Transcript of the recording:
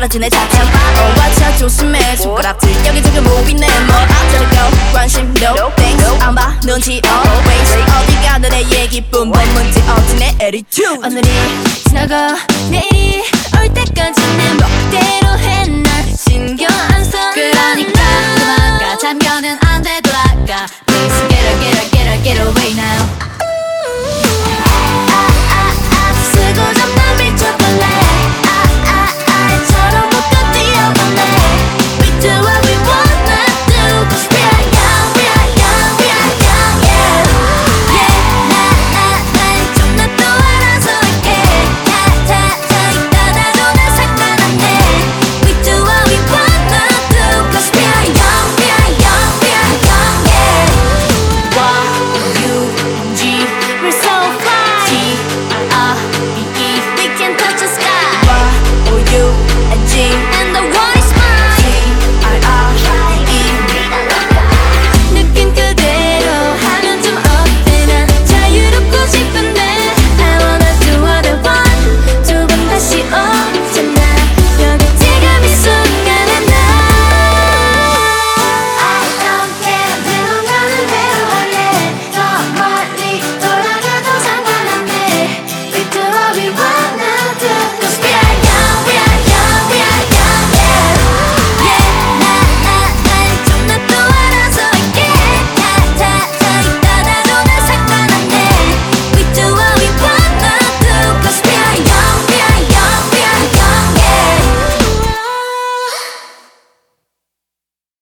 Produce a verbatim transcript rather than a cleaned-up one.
알아주네 자체 어 watch 조심해 손가락들 여기저기 모이네 뭐 어쩌고 관심도 thanks 안 봐 눈치 always 어디 가는 내 얘기 뿐본 문제 없지 내 attitude 오늘이 지나고 내일이 올 때까지 내 멋대로 해 날 신경 안 써 그러니까 그만가 참견은 안 되돌아가 Please get her get her get her get away now 쓰고